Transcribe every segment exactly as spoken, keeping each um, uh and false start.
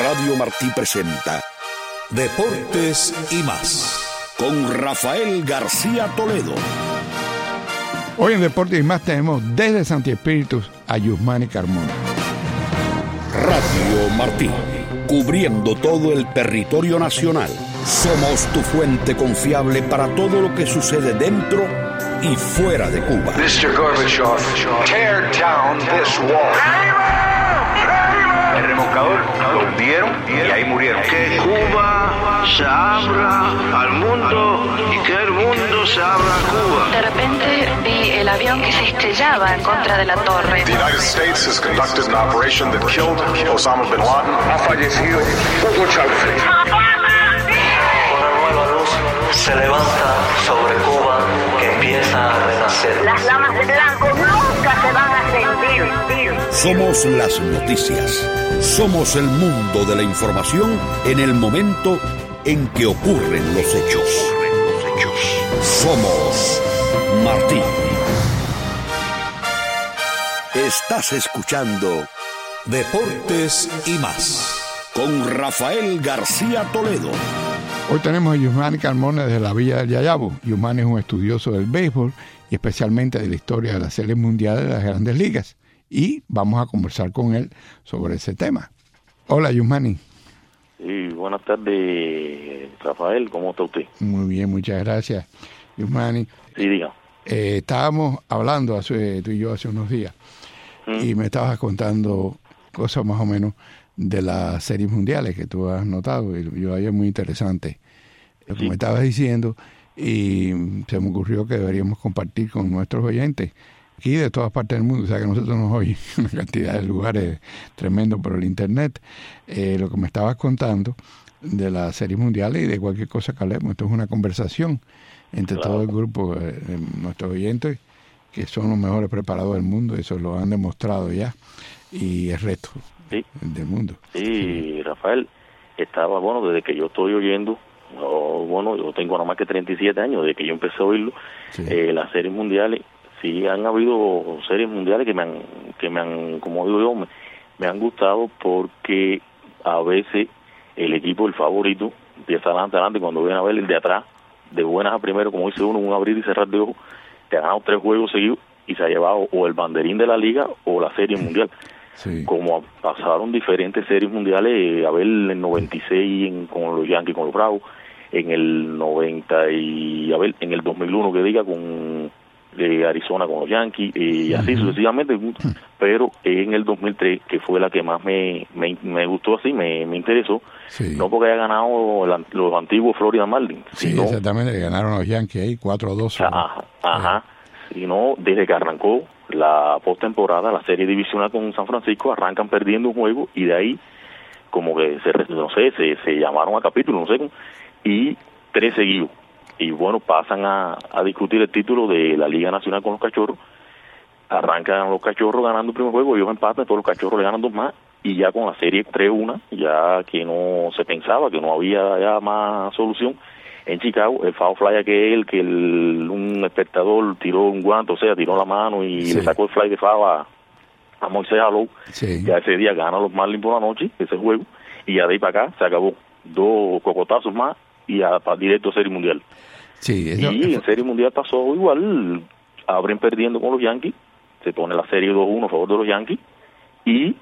Radio Martí presenta Deportes y más con Rafael García Toledo. Hoy en Deportes y más tenemos desde Santi Espíritus a Yusmani Carmona. Radio Martí, cubriendo todo el territorio nacional. Somos tu fuente confiable para todo lo que sucede dentro y fuera de Cuba. mister Gorbachev, tear down this wall. El remolcador lo hundieron y ahí murieron. Que Cuba se abra al mundo y que el mundo se abra a Cuba. De repente vi el avión que se estrellaba en contra de la torre. The United States has conducted an operation that killed Osama bin Laden. Ha fallecido Hugo Chávez. Una nueva luz se levanta sobre Cuba que empieza a renacer. Las llamas de blanco nunca se van a extinguir. Somos las noticias. Somos el mundo de la información en el momento en que ocurren los hechos. Somos Martí. Estás escuchando Deportes y más con Rafael García Toledo. Hoy tenemos a Yusmani Carmona desde la Villa del Yayabo. Yusmani es un estudioso del béisbol y especialmente de la historia de las series mundiales de las Grandes Ligas. Y vamos a conversar con él sobre ese tema. Hola, Yusmani. Sí, buenas tardes, Rafael. ¿Cómo está usted? Muy bien, muchas gracias, Yusmani. Sí, diga. Eh, estábamos hablando hace, tú y yo hace unos días ¿Mm? y me estabas contando cosas más o menos de las series mundiales que tú has notado y yo había muy interesante lo que sí. me estabas diciendo y se me ocurrió que deberíamos compartir con nuestros oyentes aquí de todas partes del mundo, o sea que nosotros nos oyen una cantidad de lugares tremendo por el internet, eh, lo que me estabas contando de las series mundiales y de cualquier cosa que hablemos. Esto es una conversación entre claro. todo el grupo de eh, nuestros oyentes que son los mejores preparados del mundo, eso lo han demostrado ya y el resto sí. del mundo. Sí, sí, Rafael, estaba bueno desde que yo estoy oyendo, no, bueno, yo tengo nada más que treinta y siete años, desde que yo empecé a oírlo, sí. eh, las series mundiales. Sí, han habido series mundiales que me han, que me han, como digo yo, me, me han gustado porque a veces el equipo, el favorito, empieza adelante, adelante, cuando vienen a ver el de atrás, de buenas a primero, como dice uno, un abrir y cerrar de ojos, te ha ganado tres juegos seguidos y se ha llevado o el banderín de la liga o la serie mundial. Sí. Como pasaron diferentes series mundiales, a ver el noventa y seis en, con los Yankees, con los Bravos, en el noventa y, a ver, en el dos mil uno que diga con de Arizona con los Yankees y uh-huh. así sucesivamente, pero en el dos mil tres que fue la que más me me, me gustó así, me, me interesó, sí. no porque haya ganado la, los antiguos Florida Marlins, sí, sino, exactamente, ganaron los Yankees ahí cuatro a dos, ajá, ajá sí. sino desde que arrancó la postemporada, la serie divisional con San Francisco, arrancan perdiendo un juego y de ahí como que se no sé, se, se llamaron a capítulo, no sé, y tres seguidos. Y bueno, pasan a, a discutir el título de la Liga Nacional con los Cachorros. Arrancan los Cachorros ganando el primer juego, ellos empatan, todos los Cachorros le ganan dos más, y ya con la serie tres uno, ya que no se pensaba, que no había ya más solución, en Chicago, el foul fly aquel, que el, un espectador tiró un guante, o sea, tiró la mano y sí. le sacó el fly de foul a, a Moisés Alou, sí. ya ese día ganan los Marlins por la noche, ese juego, y ya de ahí para acá se acabó. Dos cocotazos más, y a, a directo a Serie Mundial. Sí, eso, y en Serie Mundial pasó igual, abren perdiendo con los Yankees, se pone la serie dos uno a favor de los Yankees, y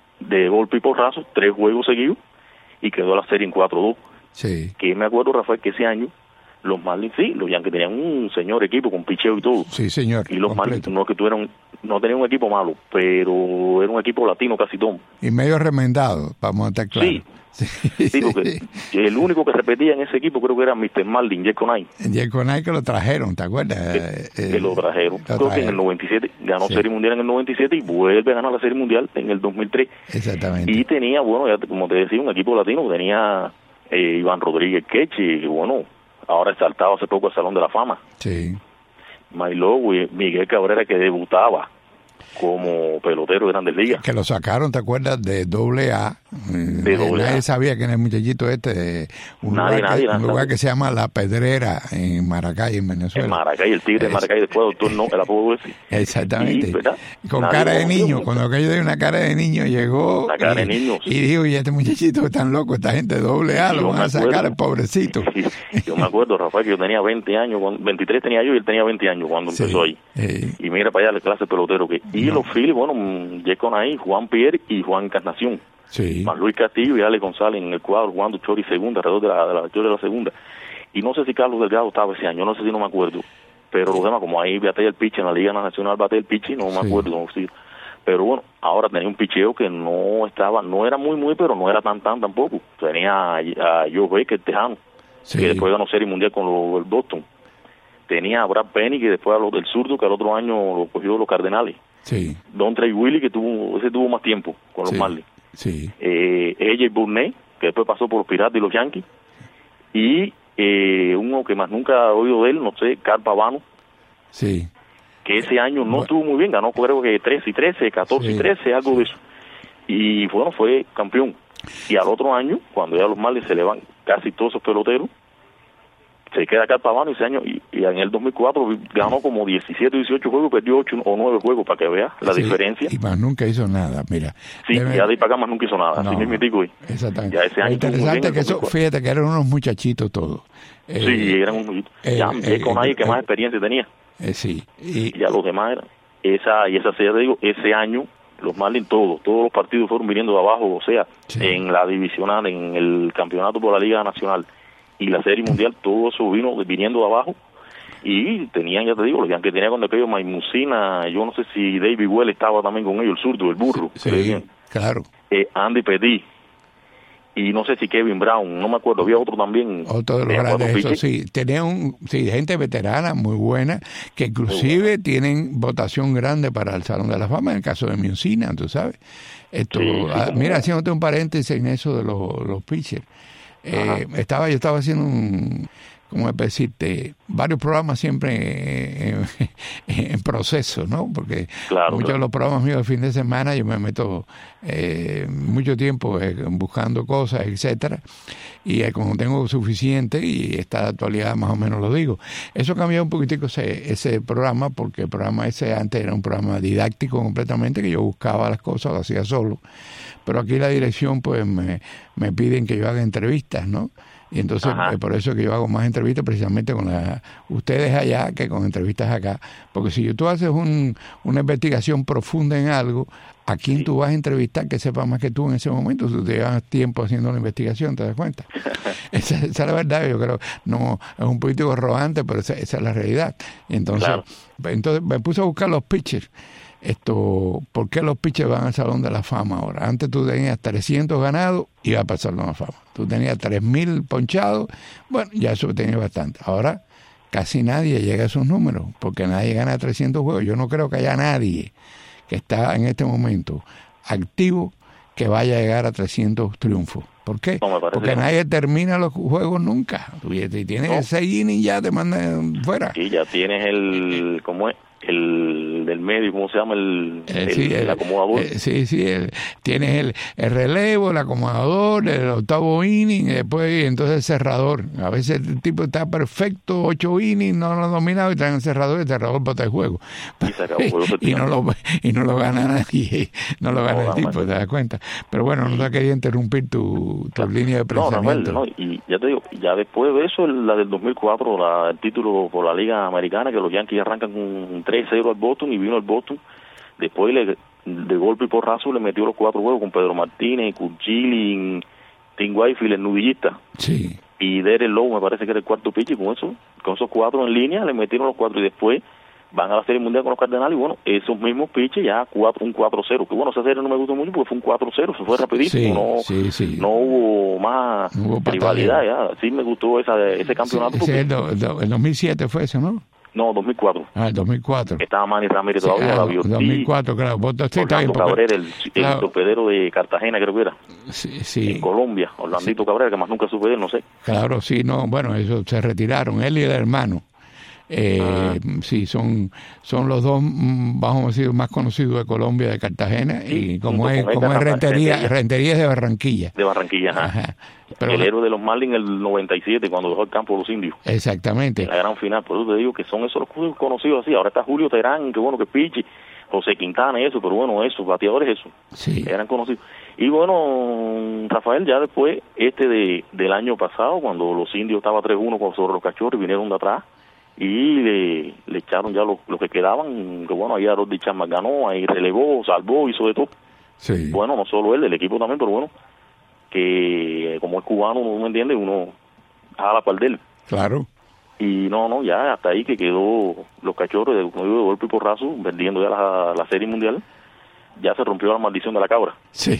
de golpe y porrazo, tres juegos seguidos, y quedó la serie en cuatro dos. Sí. Que me acuerdo, Rafael, que ese año, los Marlins, sí, los Yankees tenían un señor equipo con picheo y todo. Sí, señor. Y los Marlins no que tuvieron, no tenían un equipo malo, pero era un equipo latino casi todo. Y medio remendado, vamos a estar claros. Sí. Sí, sí, porque el único que repetía en ese equipo creo que era mister Marlin, Jeff Conine. Jeff Conine que lo trajeron, ¿te acuerdas? Que, eh, que lo trajeron. Lo creo trajeron. que en el noventa y siete ganó sí. Serie Mundial en el noventa y siete y vuelve a ganar la Serie Mundial en el dos mil tres. Exactamente. Y tenía, bueno, ya como te decía, un equipo latino, tenía eh, Iván Rodríguez Queche, que bueno, ahora saltado hace poco al Salón de la Fama. Sí. Milo, Miguel Cabrera, que debutaba como pelotero de Grandes Ligas. Que lo sacaron, ¿te acuerdas? De doble A. De doble A. Nadie sabía quién es el muchachito este. Un, nadie, lugar, nadie, que, nadie, un lugar nadie. que se llama La Pedrera, en Maracay, en Venezuela. En Maracay, el Tigre de Maracay, después doctor no, el apodo ese. Exactamente. Y, con nadie cara de niño, conoció. cuando aquello de una cara de niño llegó. La cara y, de niño. Y dijo, y este muchachito es tan loco, esta gente de doble A, Yo lo van me a sacar, acuerdo. el pobrecito. Yo me acuerdo, Rafael, que yo tenía veinte años, cuando, veintitrés tenía yo y él tenía veinte años cuando Sí, empezó ahí. eh. Y mira para allá la clase de pelotero que y No. los Phillies, bueno, Jaycon ahí, Juan Pierre y Juan Encarnación. Sí. Más Luis Castillo y Ale González en el cuadro jugando Chori segunda, alrededor de la, de la victoria de la segunda. Y no sé si Carlos Delgado estaba ese año, no sé si no me acuerdo. Pero los demás, como ahí batea el pitch en la Liga Nacional, batea el pitch, no me Sí. acuerdo. No, sí. Pero bueno, ahora tenía un picheo que no estaba, no era muy, muy, pero no era tan, tan tampoco. Tenía a, a Joe Baker, tejano, Sí. que después ganó Serie Mundial con los, el Boston. Tenía a Brad Penny, que después a los del Zurdo, que el otro año lo cogió los Cardenales. Sí. Don Trey Willie, que tuvo, ese tuvo más tiempo con los Sí. Marlins. Sí. Eh, A J Burnett, que después pasó por los Piratas y los Yankees. Y eh, uno que más nunca he oído de él, no sé, Carl Pavano, Sí. que ese año no Bueno. estuvo muy bien, ganó creo que trece y trece, catorce Sí. y trece, algo de eso. Y bueno, fue campeón. Y al otro año, cuando ya los Marlins se le van casi todos esos peloteros, se queda acá el Pavano ese año y, y en el dos mil cuatro ganó como diecisiete, dieciocho juegos, perdió ocho o nueve juegos para que veas la Sí, diferencia. Y más nunca hizo nada, mira. Sí, Debe- ya de ahí para acá más nunca hizo nada, No, así mismo digo. y- Exactamente. Ya ese Lo año estuvo muy interesante bien es que en eso, dos mil cuatro. fíjate que eran unos muchachitos todos. Eh, Sí, eran un eh, ya, eh, es con nadie que eh, más experiencia tenía. eh, sí. Y, Y a los demás eran. Esa, y esa serie, te digo, ese año, los Marlins todos, todos los partidos fueron viniendo de abajo, o sea, Sí. en la divisional, en el campeonato por la Liga Nacional y la Serie Mundial, todo eso vino viniendo de abajo. Y tenían, ya te digo, los Yankees tenían con aquellos Maimucina, yo no sé si David Well estaba también con ellos, el zurdo, el burro. sí, que le decían. claro. Eh, Andy Petit. Y no sé si Kevin Brown, no me acuerdo, había otro también. Otro de los eh, grandes, cuatro eso pitchers. sí. Tenía un, sí, gente veterana muy buena, que inclusive tienen votación grande para el Salón de la Fama, en el caso de Muncina, tú sabes. Esto, Sí, sí, ah, como- mira, haciéndote un paréntesis en eso de los, los pitchers. Eh, estaba, yo estaba haciendo un, ¿cómo decirte? Varios programas siempre en, en, en proceso, ¿no? Porque Claro, muchos claro. de los programas míos de fin de semana yo me meto eh, mucho tiempo eh, buscando cosas, etcétera, y eh, como tengo suficiente y está de actualidad más o menos lo digo. Eso cambió un poquitico ese, ese programa, porque el programa ese antes era un programa didáctico completamente, que yo buscaba las cosas, lo hacía solo, pero aquí la dirección pues me, me piden que yo haga entrevistas, ¿no? Y entonces Ajá. eh, por eso que yo hago más entrevistas precisamente con la, ustedes allá que con entrevistas acá, porque si tú haces un, una investigación profunda en algo, ¿a quién Sí. tú vas a entrevistar que sepa más que tú en ese momento? Tú te llevas tiempo haciendo la investigación, ¿te das cuenta? esa, esa es la verdad, yo creo. No, es un poquito arrogante, pero esa, esa es la realidad. Entonces, Claro. entonces me puse a buscar los pitchers. Esto, ¿por qué los pitchers van al Salón de la Fama ahora? Antes tú tenías trescientos ganados y ibas para el Salón de la Fama. Tú tenías tres mil ponchados, bueno, ya eso tenía bastante. Ahora casi nadie llega a esos números, porque nadie gana trescientos juegos. Yo no creo que haya nadie que está en este momento activo que vaya a llegar a trescientos triunfos. ¿Por qué? No, me parece Porque que no. nadie termina los juegos nunca. Y tienes No. seis innings ya te mandan fuera. Sí, ya tienes el, ¿cómo es? El del medio, ¿cómo se llama? El, Eh, el, sí, el el- acomodador. eh, sí, sí, el- tienes el, el relevo, el acomodador, el octavo inning, y después y entonces el cerrador. A veces el tipo está perfecto, ocho innings, no lo ha dominado, y traen el cerrador y el cerrador bota el juego. Y se acabó el juego, y, no lo, y no lo gana nadie, no lo gana No, el tipo, jamás. te das cuenta. Pero bueno, no te quería interrumpir tu, tu línea de No, Rafael, pensamiento. no, y ya te digo, ya después de eso, la del dos mil cuatro, la, el título por la Liga Americana, que los Yankees arrancan con tres cero al Boston, y vino el Boston, después le, de golpe y porrazo le metió los cuatro juegos con Pedro Martínez, Kurt Schilling, Tim Whitefield, el nudillista, Sí, y Derek Lowe, me parece que era el cuarto pitch, y con eso, con esos cuatro en línea, le metieron los cuatro, y después van a la Serie Mundial con los Cardenales, y bueno, esos mismos pitches ya cuatro, un cuatro cero, que bueno, esa serie no me gustó mucho porque fue un cuatro cero, se fue rapidísimo, sí, no, sí, sí. no hubo más No hubo rivalidad, ya, sí me gustó esa, ese campeonato, Sí, porque- ese es el, do- do- el dos mil siete fue eso, ¿no? no, dos mil cuatro, Ah, el dos mil cuatro. estaba Manny Ramírez Sí, todavía, ah, la Biotí, dos mil cuatro, claro. Vos, sí, está bien, Orlando porque- Cabrera, el, el claro, torpedero de Cartagena, creo que era, sí, en sí, Colombia, Orlandito Cabrera, que más nunca supe de él, no sé. claro, sí, no, bueno, eso se retiraron, él y el hermano. Eh, ah. Sí, son son los dos, vamos a decir, más conocidos de Colombia, de Cartagena, sí, y como es como es Rentería, Rentería es de Barranquilla. De Barranquilla, ajá. ajá. Pero el héroe de los Marlins en el noventa y siete, cuando dejó el campo de los indios. Exactamente. En la gran final, por eso te digo que son esos los conocidos así. Ahora está Julio Terán, que bueno, que pichi, José Quintana y eso, pero bueno, esos bateadores, eso, sí, eran conocidos. Y bueno, Rafael, ya después, este de del año pasado, cuando los indios estaban tres uno sobre los Cachorros, vinieron de atrás y le, le echaron ya los lo que quedaban, que bueno, ahí Harold Chapman ganó, ahí relevó, salvó, hizo de todo. Sí. Bueno, no solo él, el equipo también, pero bueno, que como es cubano, uno me entiende, uno jala para el de él. Claro. Y no, no, ya hasta ahí que quedó los Cachorros de, de golpe y porrazo, perdiendo ya la, la Serie Mundial. Ya se rompió la maldición de la cabra. Sí,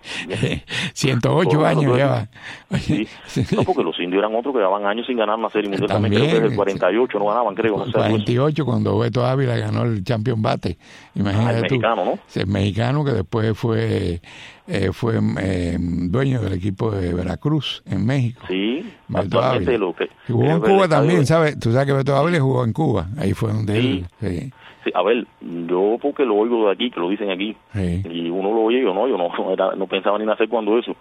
ciento ocho años ya. Sí. No, porque los indios eran otros que llevaban años sin ganar una Serie Mundial. También, también creo que desde el cuarenta y ocho no ganaban, creo. No sé, cuarenta y ocho cuando Beto Ávila ganó el Champion Bate. Imagínate ah, el tú. Mexicano, ¿no? El mexicano que después fue eh, fue eh, dueño del equipo de Veracruz en México. Sí, Beto Ávila. Lo que, jugó en Cuba también, de... ¿sabes? Tú sabes que Beto Ávila jugó en Cuba. Ahí fue donde sí. él... Sí. Sí, a ver, yo porque lo oigo de aquí, que lo dicen aquí, sí. y uno lo oye, yo no, yo no, no, era, no pensaba ni nacer cuando eso,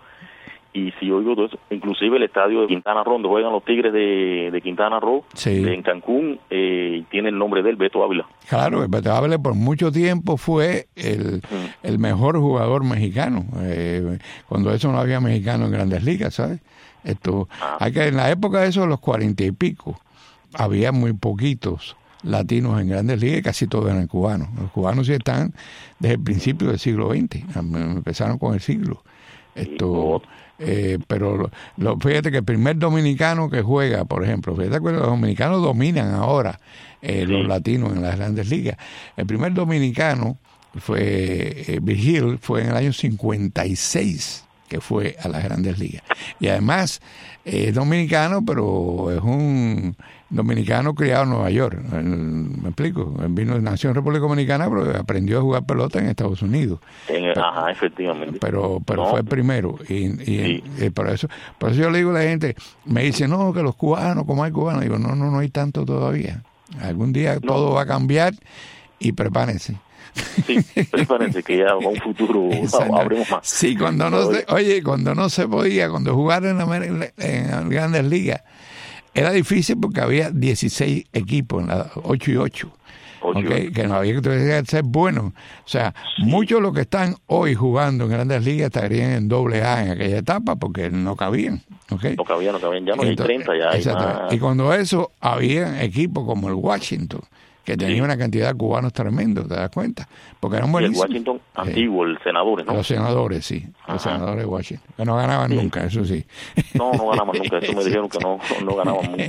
y si oigo todo eso, inclusive el estadio de Quintana Roo, donde juegan los Tigres de, de Quintana Roo, sí. en Cancún, eh, tiene el nombre de él, Beto Ávila. Claro, Beto Ávila por mucho tiempo fue el, mm. el mejor jugador mexicano, eh, cuando eso no había mexicano en Grandes Ligas, ¿sabes? Esto, ah. hay que, en la época de eso, los cuarenta y pico, había muy poquitos latinos en Grandes Ligas, casi todos eran cubanos. Los cubanos sí están desde el principio del siglo veinte, empezaron con el siglo. Esto, eh, pero lo, lo, fíjate que el primer dominicano que juega, por ejemplo, fíjate que los dominicanos dominan ahora eh, sí. los latinos en las Grandes Ligas. El primer dominicano fue eh, Virgil, fue en el año cincuenta y seis que fue a las Grandes Ligas. Y además es eh, dominicano, pero es un dominicano criado en Nueva York. ¿Me explico? Él vino, nació en República Dominicana, pero aprendió a jugar pelota en Estados Unidos. En el, pero, ajá, efectivamente. Pero pero no. fue el primero. Y, y, sí. y por eso por eso yo le digo a la gente, me dice, no, que los cubanos, como hay cubanos. Digo, no, no, no hay tanto todavía. Algún día no. todo va a cambiar y prepárense. Sí, prepárense que ya a un futuro abrimos más. Sí, cuando no se, oye, cuando no se podía, cuando jugaron en, en, en Grandes Ligas, era difícil porque había dieciséis equipos, en la ocho y ocho, okay, que no había que ser buenos. O sea, sí. muchos de los que están hoy jugando en Grandes Ligas estarían en doble A en aquella etapa porque no cabían. Okay. No cabían, no cabían, ya no hay treinta, ya hay más. Y cuando eso, había equipos como el Washington, que tenía sí. una cantidad de cubanos tremendos, ¿te das cuenta? Porque eran buenísimos. Y el Washington antiguo, el senadores, ¿no? Los senadores, sí. Ajá. Los senadores de Washington. Que no ganaban sí. nunca, eso sí. No, no ganaban nunca. Eso me dijeron que no, no ganaban nunca.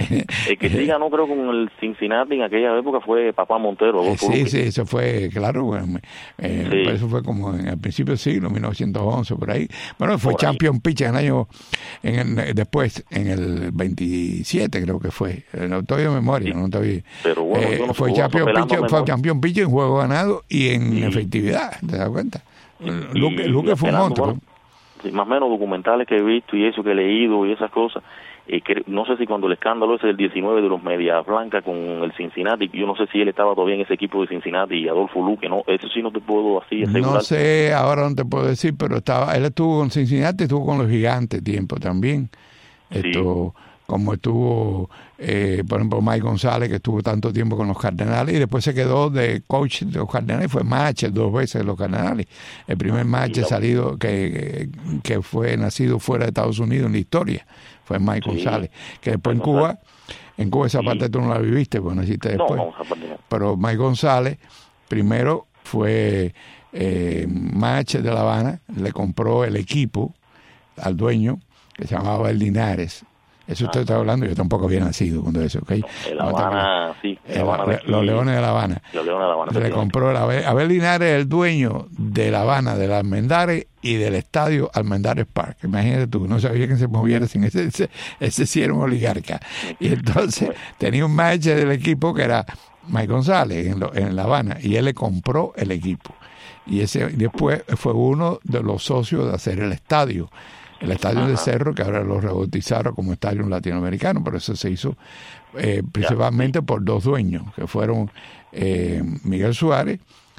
El que sí ganó, creo, con el Cincinnati en aquella época fue Papá Montero. Sí, Luque. sí, eso fue, claro. Bueno, eh, sí. Eso fue como en el principio del siglo, mil novecientos once, por ahí. Bueno, fue por champion ahí. pitcher en el año, en el, después, en el veintisiete, creo que fue. No estoy de memoria, sí. no estoy. Pero bueno, eh, yo no fue champion pitcher, fue champion pitcher en juego ganado y en sí. efectividad, ¿te das cuenta? Y, Luque, Luque fue un monstruo. Bueno, sí, más o menos documentales que he visto y eso que he leído y esas cosas. Eh, que, no sé si cuando el escándalo ese del diecinueve de los Medias Blancas con el Cincinnati, yo no sé si él estaba todavía en ese equipo de Cincinnati y Adolfo Luque, no, eso sí no te puedo así asegurar. No sé, ahora no te puedo decir, pero estaba, él estuvo con Cincinnati, estuvo con los Gigantes tiempo también. Esto, sí. Como estuvo, eh, por ejemplo, Mike González, que estuvo tanto tiempo con los Cardenales y después se quedó de coach de los Cardenales, fue matcher dos veces de los Cardenales. El primer matcher salido que, que fue nacido fuera de Estados Unidos en la historia fue Mike sí. González, que después en Cuba, en Cuba esa sí. parte tú no la viviste, pues naciste después. No, no, esa parte no. Pero Mike González primero fue eh, matcher de La Habana, le compró el equipo al dueño que se llamaba El Linares. Eso usted está hablando, yo tampoco había nacido cuando eso, ¿ok? No, La Habana, sí. La Habana, los Leones de La Habana. Los Leones de La Habana. Le compró la Abel, Abel Linares, el dueño de La Habana, del Almendares y del estadio Almendares Park. Imagínate tú, no sabía que se moviera sin ese, ese, ese sí era un oligarca. Y entonces tenía un manager del equipo que era Mike González en, lo, en La Habana y él le compró el equipo. Y ese después fue uno de los socios de hacer el estadio. el estadio Ajá. de Cerro, que ahora lo rebautizaron como estadio latinoamericano, pero eso se hizo eh, principalmente ya. por dos dueños, que fueron eh, Miguel Suárez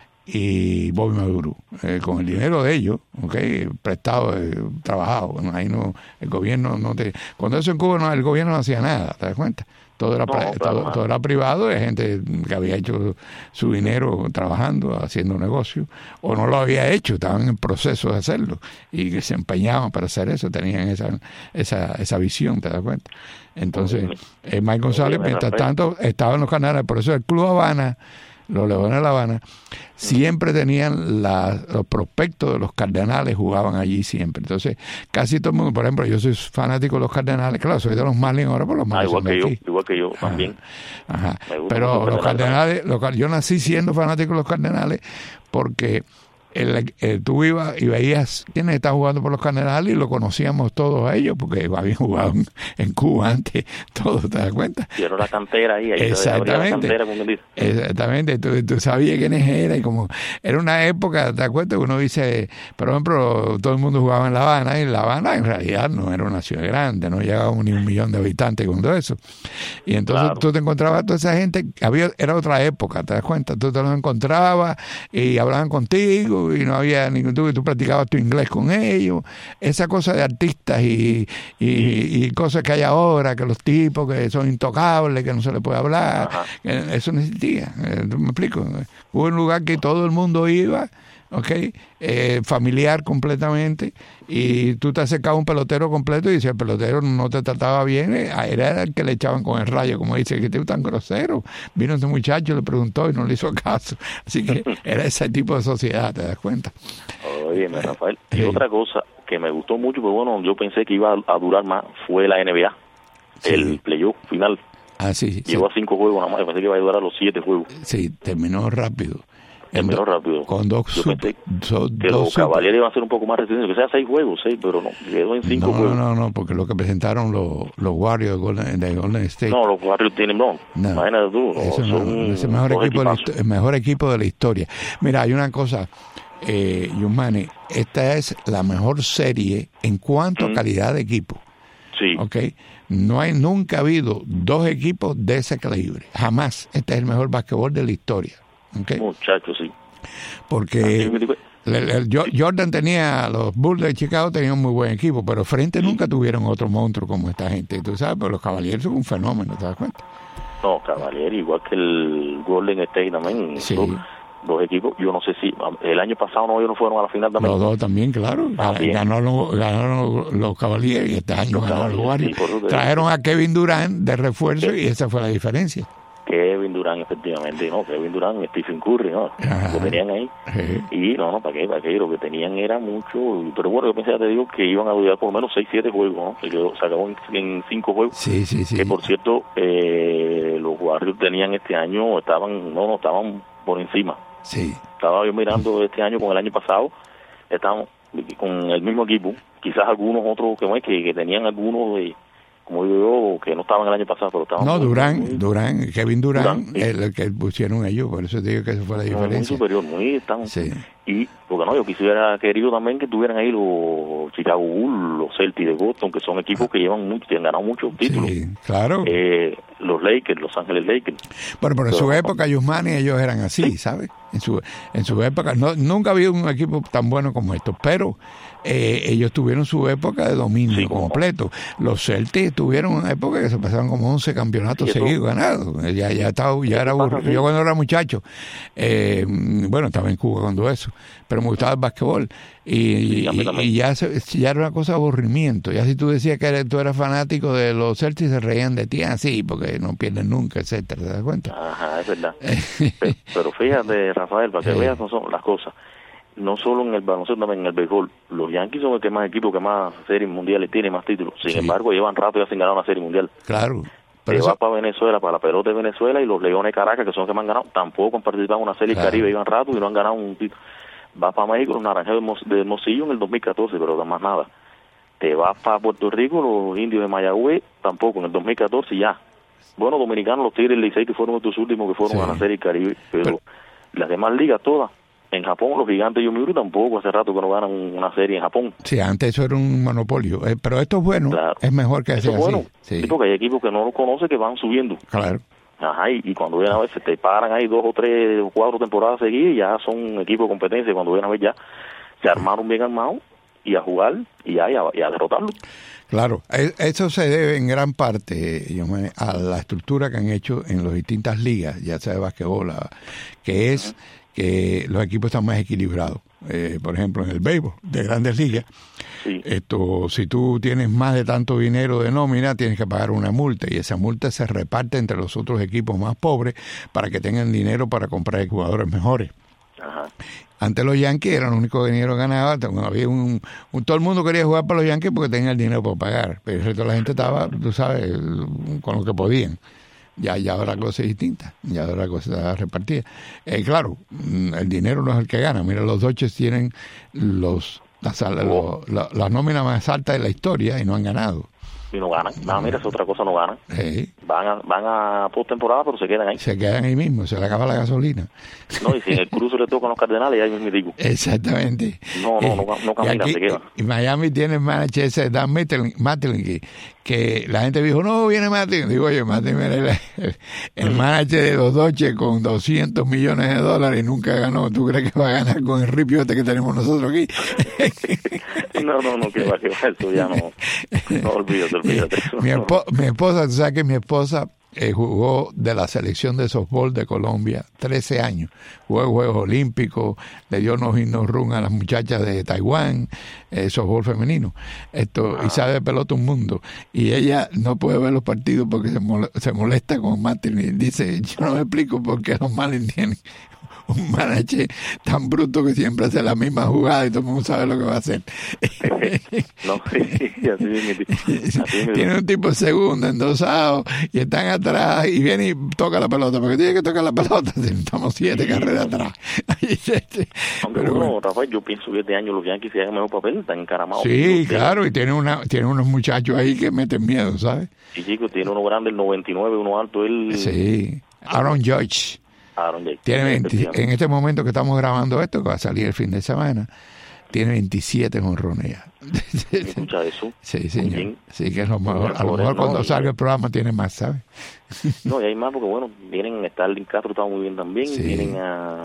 y Bobby Maduro, eh, con el dinero de ellos, okay, prestado, eh, trabajado. Bueno, ahí no, el gobierno no te, cuando eso en Cuba no, el gobierno no hacía nada, ¿te das cuenta? Todo era, no, claro, todo, todo era privado, de gente que había hecho su dinero trabajando, haciendo negocio, o no lo había hecho, estaban en el proceso de hacerlo, y que se empeñaban para hacer eso, tenían esa esa esa visión, ¿te das cuenta? Entonces, eh, Mike González, mientras tanto, estaba en los canales, por eso el Club Habana, los Leones de La Habana, siempre tenían la, los prospectos de los Cardenales, jugaban allí siempre. Entonces, casi todo el mundo, por ejemplo, yo soy fanático de los Cardenales, claro, soy de los Marlins ahora, por los Marlins. Ah, igual que aquí. yo, igual que yo Ajá. también. Ajá. Pero los Cardenales, los, yo nací siendo fanático de los Cardenales porque el, el, tú ibas y veías quiénes estaban jugando por los Cardenales y lo conocíamos todos a ellos porque habían jugado en, en Cuba antes, todos, ¿te das cuenta? Y era la cantera ahí, ahí exactamente, la cantera, como dice. Exactamente, tú, tú sabías quiénes eran y como era una época, ¿te das cuenta? Uno dice, por ejemplo, todo el mundo jugaba en La Habana y La Habana en realidad no era una ciudad grande, no llegaba ni un millón de habitantes con todo eso. Y entonces claro. tú te encontrabas a toda esa gente, había era otra época, ¿te das cuenta? Tú te los encontrabas y hablaban contigo y no había ningún tú, tú practicabas tu inglés con ellos, esa cosa de artistas y, y, y cosas que hay ahora, que los tipos que son intocables, que no se les puede hablar, eso no existía. ¿Me explico? Hubo un lugar que todo el mundo iba, okay, eh, familiar completamente, y tú te acercabas a un pelotero completo y si el pelotero no te trataba bien, era el que le echaban con el rayo, como dice, que tú tan grosero. Vino ese muchacho, le preguntó y no le hizo caso. Así que era ese tipo de sociedad, ¿te das cuenta? Oye, Rafael, y eh, otra cosa que me gustó mucho, pero bueno, yo pensé que iba a durar más, fue la N B A, sí. el playoff final. Ah, sí. Llegó sí. a cinco juegos nada más, yo pensé que iba a durar los siete juegos. Sí, terminó rápido. Terminó rápido. Con dos Yo super, pensé so, que dos los super. Caballeros iban a ser un poco más resistentes, que sea seis juegos, seis, pero no, quedó en cinco no, juegos. No, no, no, porque lo que presentaron los, los Warriors de Golden, de Golden State. No, los Warriors tienen, no, no. Imagínate tú. No, es, son no, es el mejor equipo, de la, el mejor equipo de la historia. Mira, hay una cosa, eh, Yusmani, esta es la mejor serie en cuanto mm. a calidad de equipo. Sí. Okay. No hay, nunca ha habido dos equipos de ese calibre. Jamás. Este es el mejor basquetbol de la historia. Okay. Muchachos, sí. Porque el, el, Jordan tenía, los Bulls de Chicago tenían un muy buen equipo, pero frente sí. nunca tuvieron otro monstruo como esta gente. Tú sabes, pero los Caballeros son un fenómeno, ¿te das cuenta? No, Caballeros, igual que el Golden State también. Sí. Dos, dos equipos, yo no sé si el año pasado no, ellos no fueron a la final también. Los dos también, claro. También. Ganó, ganaron los, los Caballeros y este año ganaron los Warriors. Sí, trajeron a Kevin Durant de refuerzo sí. y esa fue la diferencia. Kevin Durant, efectivamente, no, Kevin Durant, Stephen Curry, ¿no? Ajá. Lo tenían ahí. Sí. Y no, no, ¿para qué? ¿Para qué? Lo que tenían era mucho. Pero bueno, yo pensé, ya te digo, que iban a durar por lo menos seis, siete juegos, ¿no? Se, quedó, se acabó en, en cinco juegos. Sí, sí, sí. Que por cierto, eh, los Warriors tenían este año, estaban, no, no, estaban por encima. Sí. Estaba yo mirando este año con el año pasado, estaban con el mismo equipo, quizás algunos otros que, que, que tenían algunos de. Como digo yo, que no estaban el año pasado, pero estaban... No, muy, Durán, muy, Durán, Kevin Durán, Durán sí. el, el que pusieron ellos, por eso te digo que esa fue la diferencia. Muy superior, muy... Están, sí. Y, porque no, yo quisiera querido también que tuvieran ahí los Chicago Bulls, los Celtics de Boston, que son equipos que llevan mucho, que han ganado muchos títulos. Sí, claro. Eh, los Lakers, Los Ángeles Lakers. Bueno, pero en pero, su época, Yusmani, ellos eran así, sí. ¿sabes? En su en su época, no, nunca había un equipo tan bueno como estos, pero eh, ellos tuvieron su época de dominio sí, completo. Los Celtics tuvieron una época que se pasaban como once campeonatos sí, seguidos ganados. Ya, ya, estaba, ya era aburrido. Yo cuando era muchacho, eh, bueno, estaba en Cuba cuando eso, pero me gustaba el basquetbol. Y, sí, y, y ya, se, ya era una cosa de aburrimiento. Ya si tú decías que eres, tú eras fanático de los Celtics, se reían de ti así, porque no pierden nunca, etcétera. ¿Te das cuenta? Ajá, es verdad. pero, pero fíjate, Rafael, para que sí. veas no son las cosas. No solo en el baloncesto, también en el béisbol. Los Yankees son el que más equipos, que más series mundiales tienen, más títulos. Sin sí. embargo, llevan rato ya sin ganar una serie mundial. Claro. Pero te eso... va para Venezuela, para la pelota de Venezuela, y los Leones de Caracas, que son los que más han ganado, tampoco han participado en una serie claro. Caribe, llevan rato y no han ganado un título. Va para México, los Naranjeros de Hermosillo en el dos mil catorce, pero más nada. Te vas para Puerto Rico, los Indios de Mayagüez, tampoco, en el dos mil catorce ya. Bueno, dominicanos, los Tigres del Licey, que fueron estos últimos que fueron sí. a la serie Caribe, pero, pero las demás ligas todas, En Japón, los Gigantes de Yomiuri tampoco, hace rato que no ganan una serie en Japón. Sí, antes eso era un monopolio, eh, pero esto es bueno, claro. Es mejor que sea así. Bueno, sí. Sí, porque hay equipos que no lo conocen que van subiendo. Claro. Ajá, y, y cuando vienen a ver, se te paran ahí dos o tres o cuatro temporadas seguidas y ya son equipos de competencia. Cuando vienen a ver ya se armaron bien armados y a jugar y ya y a, y a derrotarlo. Claro, eso se debe en gran parte yo me, a la estructura que han hecho en las distintas ligas, ya sea de basquetbol, que es uh-huh. que los equipos están más equilibrados. Eh, por ejemplo, en el béisbol de grandes ligas, sí. esto, si tú tienes más de tanto dinero de nómina, tienes que pagar una multa y esa multa se reparte entre los otros equipos más pobres para que tengan dinero para comprar jugadores mejores. Ajá. Antes los Yankees eran los únicos que dinero ganaba, había un, un todo el mundo quería jugar para los Yankees porque tenían el dinero para pagar, pero el resto de la gente estaba, tú sabes, con lo que podían. Ya, ya ahora la cosa es distinta, ya ahora la cosa está repartida. Eh, claro, el dinero no es el que gana. Mira, los Dodgers tienen los las, oh. los, las, las nóminas más altas de la historia y no han ganado. Y no ganan. No, mira, es otra cosa, no ganan. Sí. Van a, van a postemporada, pero se quedan ahí. Se quedan ahí mismo, se le acaba la gasolina. No, y si en el cruce le tocan los Cardenales, ahí mismo digo. Exactamente. No, no, eh, no, no caminan, se quedan. Y Miami tiene el manager ese, Dan Mattingly, que la gente dijo, no, viene Mattingly. Digo, oye, Mattingly era el, el manager de los Dodgers con doscientos millones de dólares y nunca ganó. ¿Tú crees que va a ganar con el ripio este que tenemos nosotros aquí? No, no, no, que va, que va, eso ya no, no olvídate, olvídate. Mi, espo, mi esposa, tú sabes que mi esposa eh, jugó de la selección de softball de Colombia trece años, jugó Juegos Olímpicos, le dio unos himnos run a las muchachas de Taiwán, eh, softball femenino, esto ah. y sabe de pelota un mundo, y ella no puede ver los partidos porque se, mol, se molesta con Martin y dice, yo no me explico por qué los Marlins tienen un manager tan bruto que siempre hace la misma jugada y todo el mundo sabe lo que va a hacer. No, sí, así mismo. Tiene un tipo segundo, endosado, y están atrás, y viene y toca la pelota, porque tiene que tocar la pelota, estamos siete sí. carreras atrás. Aunque Pero, bueno, Rafael, yo pienso que este año los Yankees se hagan mejor papel, están encaramados. Sí, claro, y tiene una tiene unos muchachos ahí que meten miedo, ¿sabes? Sí, chicos, tiene uno grande, el noventa y nueve, uno alto, él... Sí, Aaron Judge. Tiene veinte, en este momento que estamos grabando esto, que va a salir el fin de semana, tiene veintisiete jonrones ya. ¿Escucha eso? Sí, señor. Sí, que es lo mejor. A lo mejor cuando salga el programa tiene más, ¿sabes? No, y hay más porque, bueno, vienen a Starling Castro, está muy bien también, sí. Vienen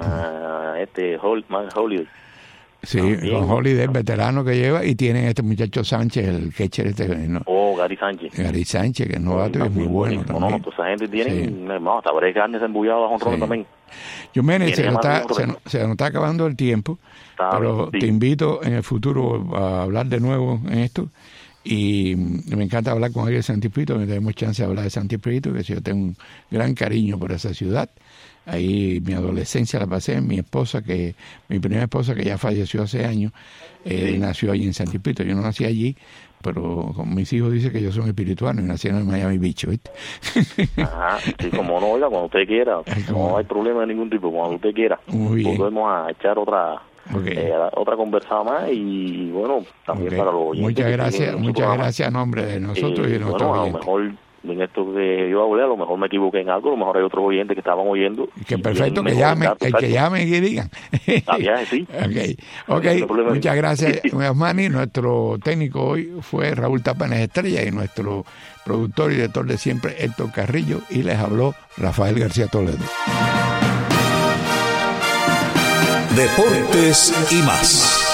a, a este Hol, Man Holiday. Sí, con Holiday, el veterano que lleva, y tienen este muchacho Sánchez, el catcher este. ¿no? Oh, Gary Sánchez. Gary Sánchez, que es novato y es muy bueno también. No, no, toda esa gente tiene, sí. no, hasta Brett Gardner se embullado a jonrones sí. también. Yo me se, está, se, se nos está acabando el tiempo, está pero bien, sí. te invito en el futuro a hablar de nuevo en esto. Y me encanta hablar con alguien de Santi Espíritu, me tenemos chance de hablar de Santi Espíritu, que yo tengo un gran cariño por esa ciudad. Ahí mi adolescencia la pasé, mi esposa, que mi primera esposa, que ya falleció hace años, eh, sí. nació allí en Santi Espíritu. Yo no nací allí, pero con mis hijos dicen que yo soy espirituano y nacieron en Miami Beach, ¿viste? Ajá, sí, como no, oiga, cuando usted quiera, no hay problema de ningún tipo, cuando usted quiera. Muy bien. Podemos a echar otra... Okay. Eh, otra conversada más y bueno también okay. para los oyentes. Muchas gracias, muchas programa. gracias a nombre de nosotros eh, y de nuestros bueno, oyentes. A lo mejor en esto que yo hablé, a lo mejor me equivoqué en algo, a lo mejor hay otros oyentes que estaban oyendo. Que perfecto, que llamen, el que llamen y digan. Ah, ya, sí. Okay, okay. Muchas gracias, Osmani. Nuestro técnico hoy fue Raúl Tapanes Estrella y nuestro productor y director de siempre, Héctor Carrillo, y les habló Rafael García Toledo. Deportes y más.